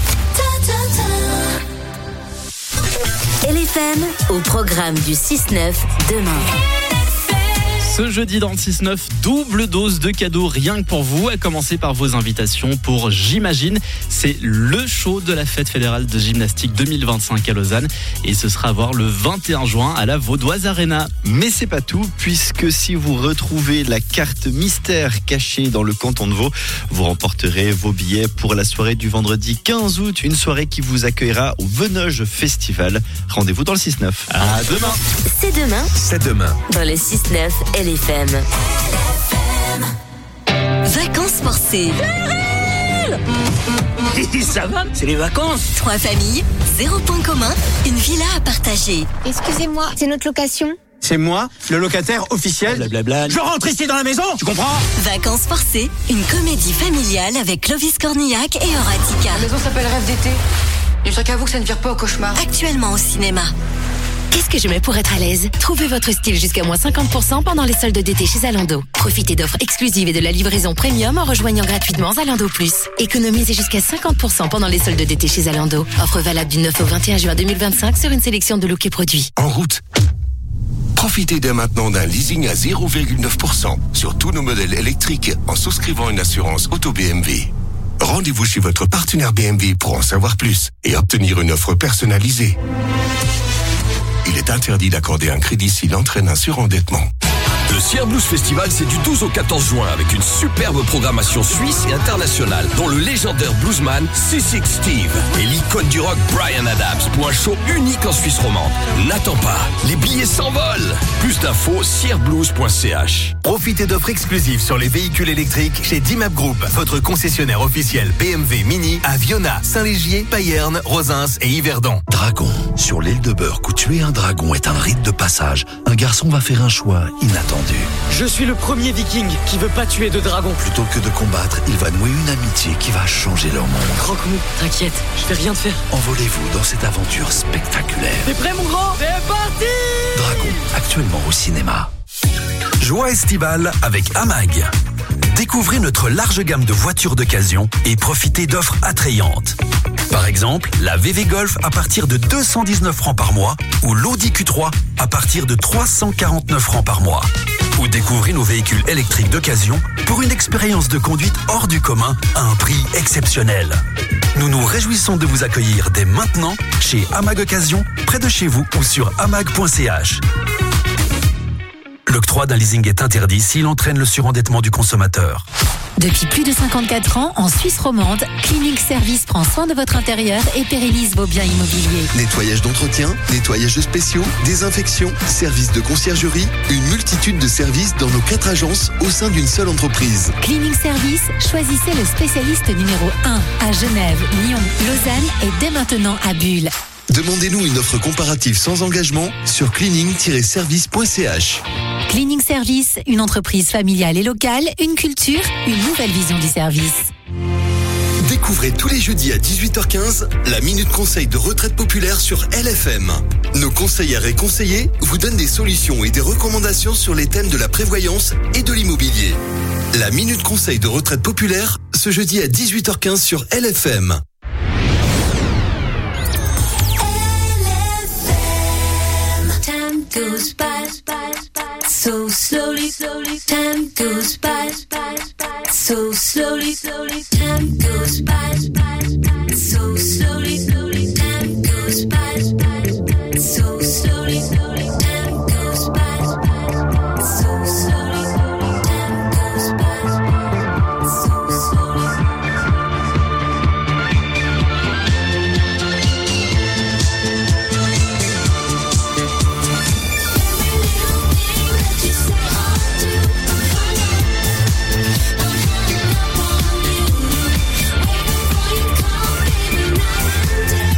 LFM au programme du 6-9 demain. Ce jeudi dans le 6-9, double dose de cadeaux rien que pour vous, à commencer par vos invitations pour J'imagine. C'est le show de la fête fédérale de gymnastique 2025 à Lausanne et ce sera à voir le 21 juin à la Vaudoise Arena. Mais c'est pas tout, puisque si vous retrouvez la carte mystère cachée dans le canton de Vaud, vous remporterez vos billets pour la soirée du vendredi 15 août, une soirée qui vous accueillera au Venoge Festival. Rendez-vous dans le 6-9. À demain. C'est demain. C'est demain. Dans le 6-9 LFM. Vacances forcées. Ça va, c'est les vacances. 3 familles, 0 point commun, une villa à partager. Excusez-moi, c'est notre location? C'est moi, le locataire officiel. Blablabla. Je rentre ici dans la maison, tu comprends? Vacances forcées, une comédie familiale avec Clovis Cornillac et Horatica. La maison s'appelle Rêve d'été. Il ne qu'à vous que ça ne vire pas au cauchemar. Actuellement au cinéma. Qu'est-ce que je mets pour être à l'aise? Trouvez votre style jusqu'à moins 50% pendant les soldes d'été chez Zalando. Profitez d'offres exclusives et de la livraison premium en rejoignant gratuitement Zalando Plus. Économisez jusqu'à 50% pendant les soldes d'été chez Zalando. Offre valable du 9 au 21 juin 2025 sur une sélection de looks et produits. En route. Profitez dès maintenant d'un leasing à 0,9% sur tous nos modèles électriques en souscrivant une assurance auto BMW. Rendez-vous chez votre partenaire BMW pour en savoir plus et obtenir une offre personnalisée. Il est interdit d'accorder un crédit s'il entraîne un surendettement. Le Sierre Blues Festival, c'est du 12 au 14 juin avec une superbe programmation suisse et internationale, dont le légendaire bluesman C6 Steve et l'icône du rock Bryan Adams pour un show unique en Suisse romande. N'attends pas, les billets s'envolent. Plus d'infos, sierreblues.ch. Profitez d'offres exclusives sur les véhicules électriques chez Dimap Group, votre concessionnaire officiel BMW Mini à Viona, Saint-Légier, Payerne, Rosens et Yverdon. Dragon. Sur l'île de Burke, où tuer un dragon est un rite de passage, un garçon va faire un choix inattendu. Je suis le premier viking qui veut pas tuer de dragon. Plutôt que de combattre, il va nouer une amitié qui va changer leur monde. Croque-mou, t'inquiète, je vais rien te faire. Envolez-vous dans cette aventure spectaculaire. T'es prêt mon grand? C'est parti! Dragon, actuellement au cinéma. Joie estivale avec AMAG. Découvrez notre large gamme de voitures d'occasion et profitez d'offres attrayantes. Par exemple, la VV Golf à partir de 219 francs par mois ou l'Audi Q3 à partir de 349 francs par mois. Ou découvrez nos véhicules électriques d'occasion pour une expérience de conduite hors du commun à un prix exceptionnel. Nous nous réjouissons de vous accueillir dès maintenant chez AMAG Occasion, près de chez vous ou sur amag.ch. L'octroi d'un leasing est interdit s'il entraîne le surendettement du consommateur. Depuis plus de 54 ans, en Suisse romande, Cleaning Service prend soin de votre intérieur et pérennise vos biens immobiliers. Nettoyage d'entretien, nettoyage spéciaux, désinfection, services de conciergerie, une multitude de services dans nos 4 agences au sein d'une seule entreprise. Cleaning Service, choisissez le spécialiste numéro 1 à Genève, Lyon, Lausanne et dès maintenant à Bulle. Demandez-nous une offre comparative sans engagement sur cleaning-service.ch. Cleaning Service, une entreprise familiale et locale, une culture, une nouvelle vision du service. Découvrez tous les jeudis à 18h15 la Minute Conseil de retraite populaire sur LFM. Nos conseillères et conseillers vous donnent des solutions et des recommandations sur les thèmes de la prévoyance et de l'immobilier. La Minute Conseil de retraite populaire, ce jeudi à 18h15 sur LFM. Goes by so slowly, time goes by so slowly, time goes by so slowly, time goes by so slowly, time goes by so slowly, time goes by so slowly. Down.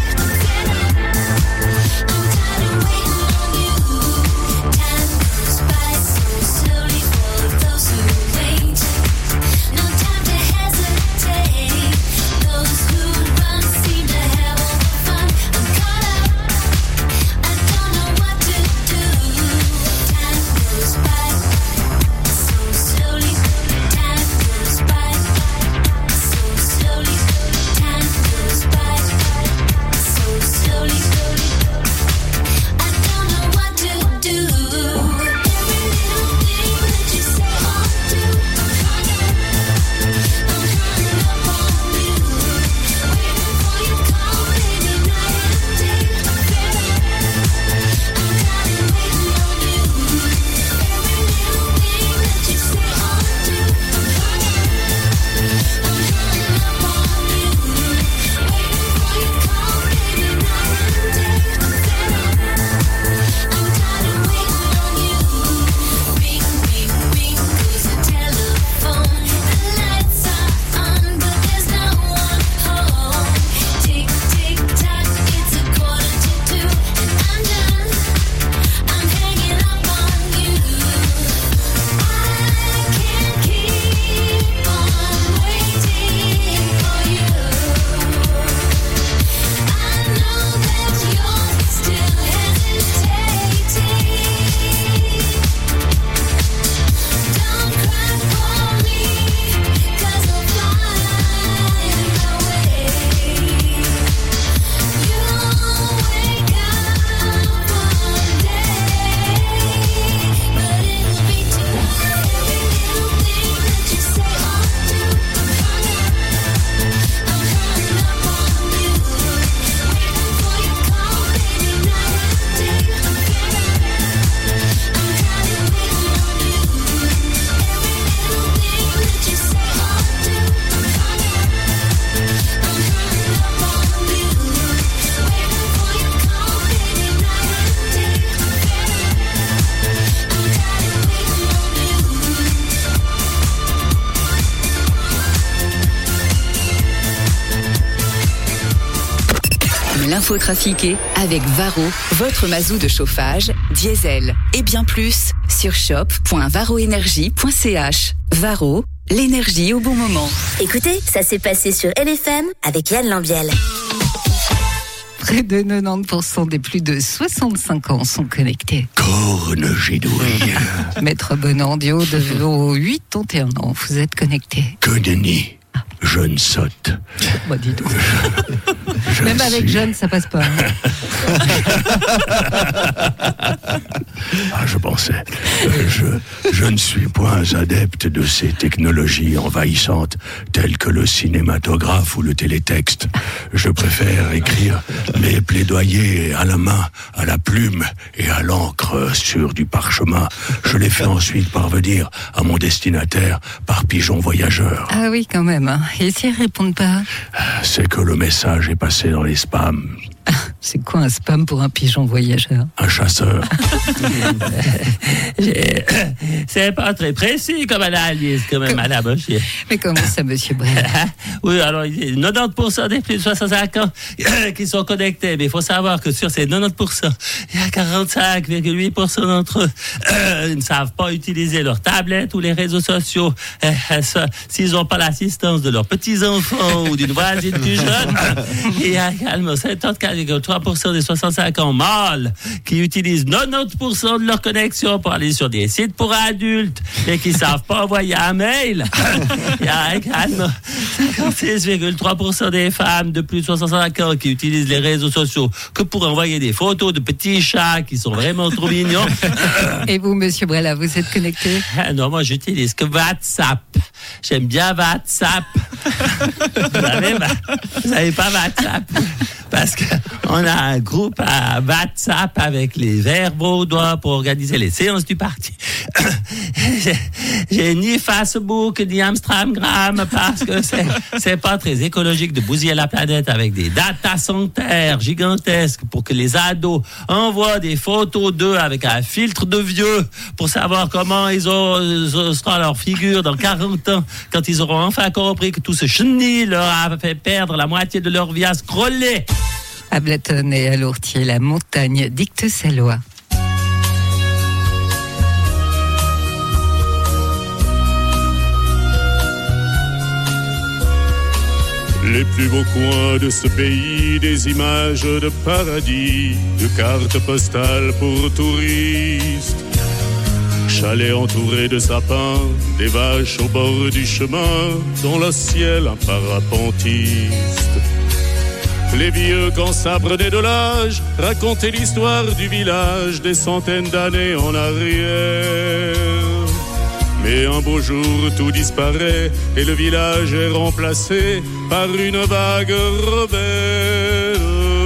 l'infotrafiquer avec Varro, votre mazou de chauffage, diesel et bien plus sur shop.varroenergie.ch. Varro, l'énergie au bon moment. Écoutez, ça s'est passé sur LFM avec Yann Lambiel. Près de 90% des plus de 65 ans sont connectés. Corne gidouille. Maître Bonandio, de vos 81 ans, vous êtes connecté. Que nenni. Jeune sotte. Bah, dis donc. Même avec jeune, ça passe pas. Je pensais. Je ne suis point adepte de ces technologies envahissantes telles que le cinématographe ou le télétexte. Je préfère écrire mes plaidoyers à la main, à la plume et à l'encre sur du parchemin. Je les fais ensuite parvenir à mon destinataire par pigeon voyageur. Ah oui, quand même. Hein. Et s'ils répondent pas? C'est que le message est passé dans les spams. C'est quoi un spam pour un pigeon voyageur? Un chasseur. C'est pas très précis comme analyse, quand même, madame. Mais comment ça, monsieur Brel? Oui, alors, 90% des plus de 65 ans qui sont connectés. Mais il faut savoir que sur ces 90%, il y a 45,8% d'entre eux ne savent pas utiliser leur tablette ou les réseaux sociaux. S'ils n'ont pas l'assistance de leurs petits-enfants ou d'une voisine plus jeune. Il y a également 74,3% des 65 ans mâles qui utilisent 90% de leur connexion pour aller sur des sites pour adultes et qui ne savent pas envoyer un mail. Il y a également 56,3% des femmes de plus de 65 ans qui utilisent les réseaux sociaux que pour envoyer des photos de petits chats qui sont vraiment trop mignons. Et vous, monsieur Brella, vous êtes connecté? Non, moi j'utilise que WhatsApp. J'aime bien WhatsApp. Vous savez pas WhatsApp? Parce qu'on a un groupe à WhatsApp avec les Verts vaudois pour organiser les séances du parti. J'ai ni Facebook ni Instagram parce que c'est pas très écologique de bousiller la planète avec des data centers gigantesques pour que les ados envoient des photos d'eux avec un filtre de vieux pour savoir comment ils sera leur figure dans 40 ans quand ils auront enfin compris que tout ce chenil leur a fait perdre la moitié de leur vie à scroller. À Blaton et à Lourtier, la montagne dicte ses lois. Les plus beaux coins de ce pays, des images de paradis, de cartes postales pour touristes. Chalet entouré de sapins, des vaches au bord du chemin, dans le ciel un parapentiste. Les vieux quand ça prenait de l'âge racontaient l'histoire du village des centaines d'années en arrière. Mais un beau jour tout disparaît et le village est remplacé par une vague rebelle.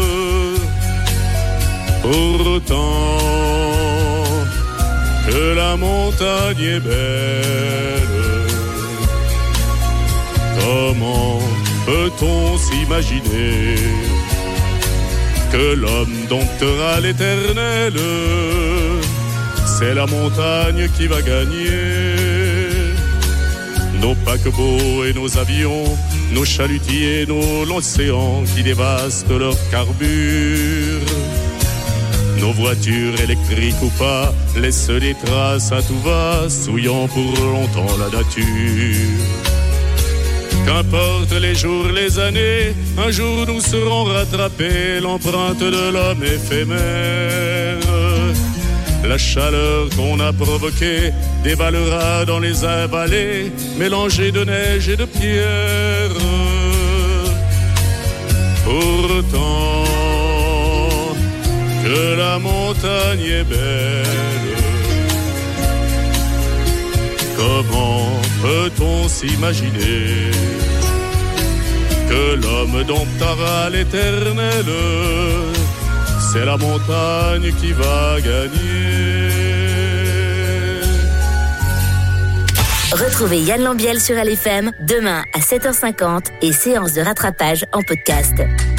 Pourtant que la montagne est belle, comment peut-on s'imaginer que l'homme domptera l'éternel? C'est la montagne qui va gagner. Nos paquebots et nos avions, nos chalutiers, l'océan qui dévaste leur carbure. Nos voitures électriques ou pas laissent des traces à tout va, souillant pour longtemps la nature. Qu'importe les jours, les années, un jour nous serons rattrapés, l'empreinte de l'homme éphémère. La chaleur qu'on a provoquée dévalera dans les vallées, mélangée de neige et de pierre. Pourtant que la montagne est belle, comment peut-on s'imaginer que l'homme domptera l'éternel? C'est la montagne qui va gagner. Retrouvez Yann Lambiel sur LFM demain à 7h50 et séance de rattrapage en podcast.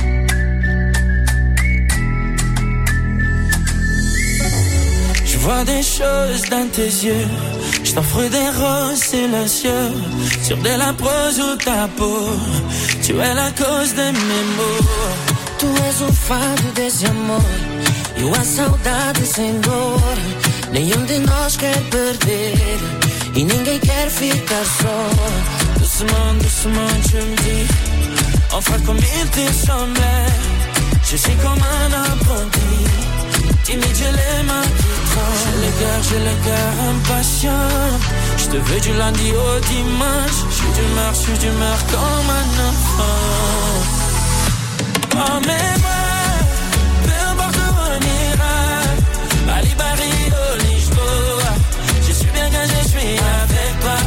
Je vois des choses dans tes yeux, je t'offre des roses silencieux sur de la prose ou ta peau. Tu es la cause de mes maux. Tu és o fado desse amor e a saudade sem dor. Nenhum de nós quer perder e ninguém quer ficar só. Doucement, je me dis, enfin comme il te semblait. Je sais comme un apprenti, timide, j'ai les mains qui tremblent. J'ai le cœur impatient. Je te veux du lundi au dimanche. Je suis d'humeur comme un enfant. Emmène-moi, peu importe où on ira. Bali, Barrio, Lisboa. Je suis bien quand je suis avec toi.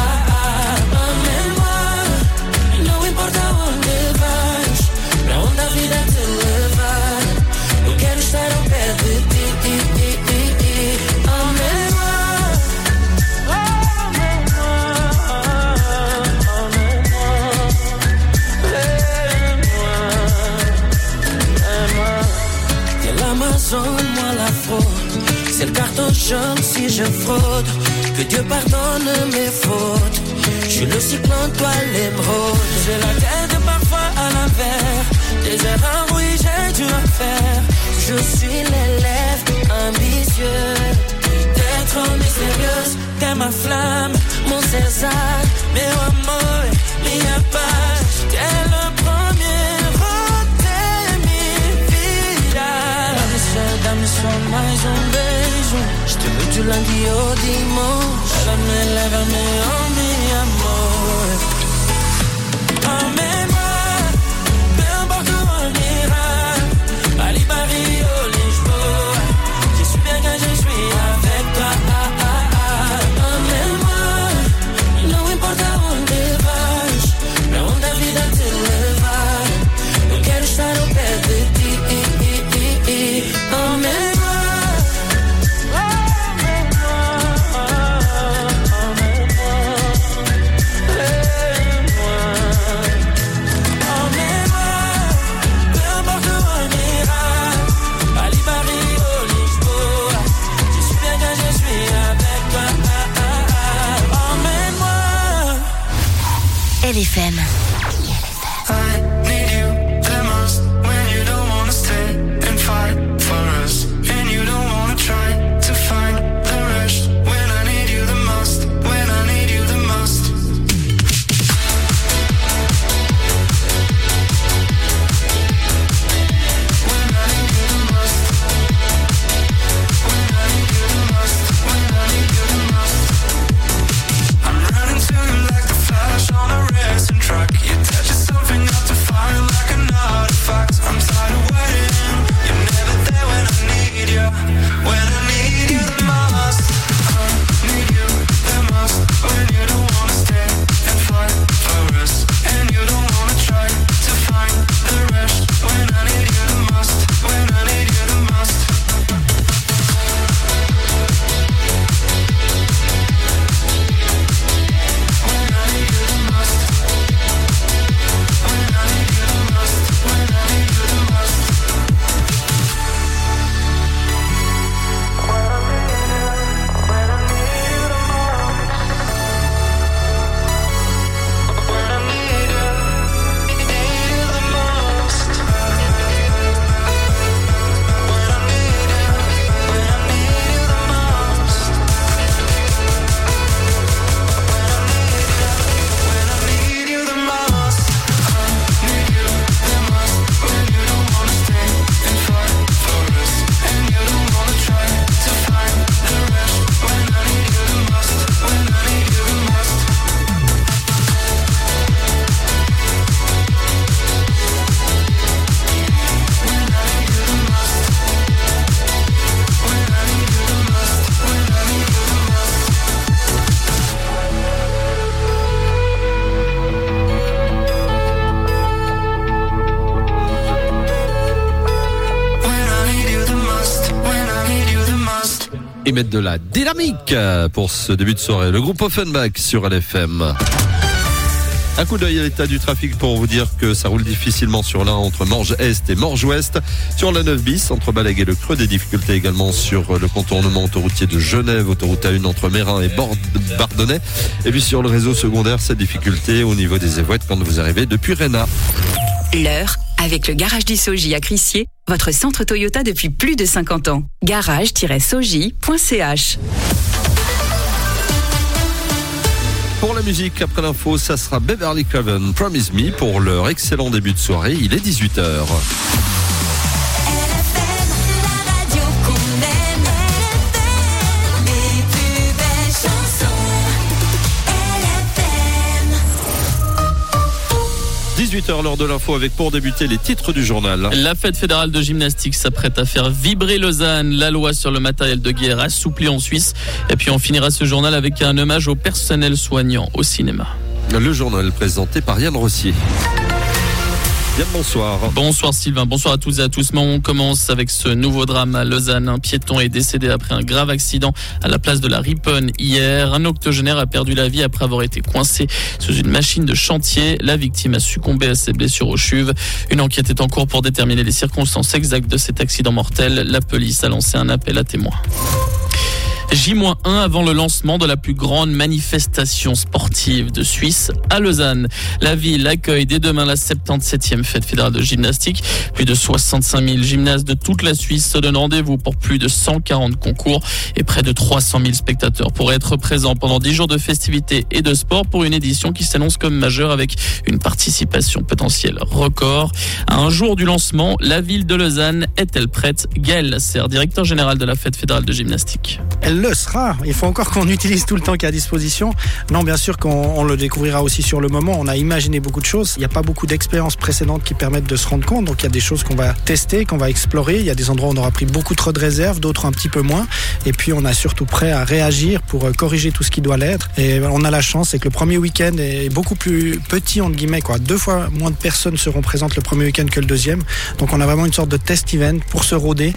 Emmène-moi, não importa onde vais, pra onde a vida te levar. Eu quero estar ao pé de ti. Moi la fraude, c'est le carton jaune si je fraude. Que Dieu pardonne mes fautes. Je suis le cyclone, toi l'émeraude. J'ai la tête parfois à l'envers. Des erreurs, oui, j'ai dû en faire. Je suis l'élève ambitieux. T'es trop mystérieuse, t'es ma flamme, mon César. Meu amor, minha paz. T'es le premier. Dá-me só mais beijo. Je te veux du lundi au dimanche. Lève-me, oh mi amor. Emmène-moi, peu importe où on ira. Bali, Barrio, Lisboa. Je suis bien quand je suis avec toi. Emmène-moi, não importa onde vais, pra onde a vida te levar. Eu quero estar ao pé de ti. LFM. Et mettre de la dynamique pour ce début de soirée. Le groupe Offenbach sur LFM. Un coup d'œil à l'état du trafic pour vous dire que ça roule difficilement sur l'A entre Morges-Est et Morges-Ouest. Sur la 9 bis, entre Balaguer et le Creux, des difficultés également sur le contournement autoroutier de Genève, autoroute A1 entre Mérin et Bardonnay. Et puis sur le réseau secondaire, cette difficulté au niveau des Évouettes quand vous arrivez depuis Réna. L'heure Avec le garage du Soji à Crissier, votre centre Toyota depuis plus de 50 ans. garage-soji.ch. Pour la musique, après l'info, ça sera Beverly Craven, Promise Me, pour leur excellent début de soirée. Il est 18h. « 18h, l'heure de l'info avec pour débuter les titres du journal. » La fête fédérale de gymnastique s'apprête à faire vibrer Lausanne. La loi sur le matériel de guerre assouplie en Suisse. Et puis on finira ce journal avec un hommage au personnel soignant au cinéma. Le journal présenté par Yann Rossier. Yann, bonsoir. Bonsoir Sylvain, bonsoir à toutes et à tous. On commence avec ce nouveau drame à Lausanne. Un piéton est décédé après un grave accident à la place de la Riponne hier. Un octogénaire a perdu la vie après avoir été coincé sous une machine de chantier. La victime a succombé à ses blessures aux chevilles. Une enquête est en cours pour déterminer les circonstances exactes de cet accident mortel. La police a lancé un appel à témoins. J-1 avant le lancement de la plus grande manifestation sportive de Suisse à Lausanne. La ville accueille dès demain la 77e fête fédérale de gymnastique. Plus de 65 000 gymnastes de toute la Suisse se donnent rendez-vous pour plus de 140 concours et près de 300 000 spectateurs pourraient être présents pendant 10 jours de festivités et de sport pour une édition qui s'annonce comme majeure avec une participation potentielle record. À un jour du lancement, la ville de Lausanne est-elle prête? Gaël Lasserre, directeur général de la fête fédérale de gymnastique. Elle le sera. Il faut encore qu'on utilise tout le temps qui est à disposition. Non, bien sûr qu'on le découvrira aussi sur le moment. On a imaginé beaucoup de choses. Il n'y a pas beaucoup d'expériences précédentes qui permettent de se rendre compte. Donc il y a des choses qu'on va tester, qu'on va explorer. Il y a des endroits où on aura pris beaucoup trop de réserves, d'autres un petit peu moins. Et puis on a surtout prêt à réagir pour corriger tout ce qui doit l'être. Et on a la chance, c'est que le premier week-end est beaucoup plus petit, entre guillemets, quoi. 2 fois moins de personnes seront présentes le premier week-end que le deuxième. Donc on a vraiment une sorte de test event pour se rôder